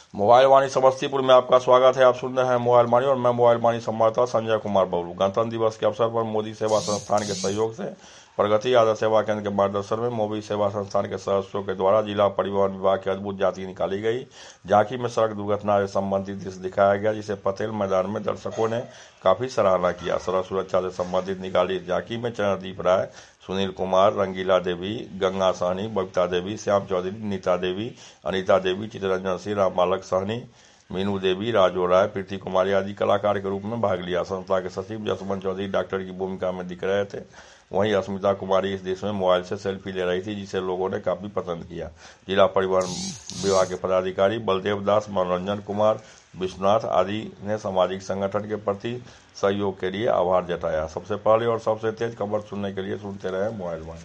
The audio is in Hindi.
मोबाइल वाणी समस्तीपुर में आपका स्वागत है। आप सुन रहे हैं मोबाइल वाणी और मैं मोबाइल वाणी संवाददाता संजय कुमार बबलू। गणतंत्र दिवस के अवसर पर मोदी सेवा संस्थान के सहयोग से प्रगति आदर्श सेवा केंद्र के मार्गदर्शन में मोदी सेवा संस्थान के सदस्यों के द्वारा जिला परिवहन विभाग की अद्भुत झांकी निकाली गई। झांकी में सड़क दुर्घटना से संबंधित दृश्य दिखाया गया, जिसे पटेल मैदान में दर्शकों ने काफी सराहना किया। सड़क सुरक्षा से संबंधित निकाली झांकी में चरणदीप राय, सुनील कुमार, रंगीला देवी, गंगा सहनी, बबीता देवी, श्याम चौधरी, नीता देवी, अनीता देवी, चितरंजन सिंह, राम बालक सहनी, मीनू देवी, राजो राय, प्रीति कुमारी आदि कलाकार के रूप में भाग लिया। संस्था के सचिव जसवंत चौधरी डॉक्टर की भूमिका में दिख रहे थे। वहीं अस्मिता कुमारी इस दृश्य में मोबाइल से सेल्फी ले रही थी, जिसे लोगों ने काफी पसंद किया। जिला परिवहन विभाग के पदाधिकारी बलदेव दास, मनोरंजन कुमार, विश्वनाथ आदि ने सामाजिक संगठन के प्रति सहयोग के लिए आभार जताया। सबसे पहले और सबसे तेज खबर सुनने के लिए सुनते रहे मोबाइल वाणी।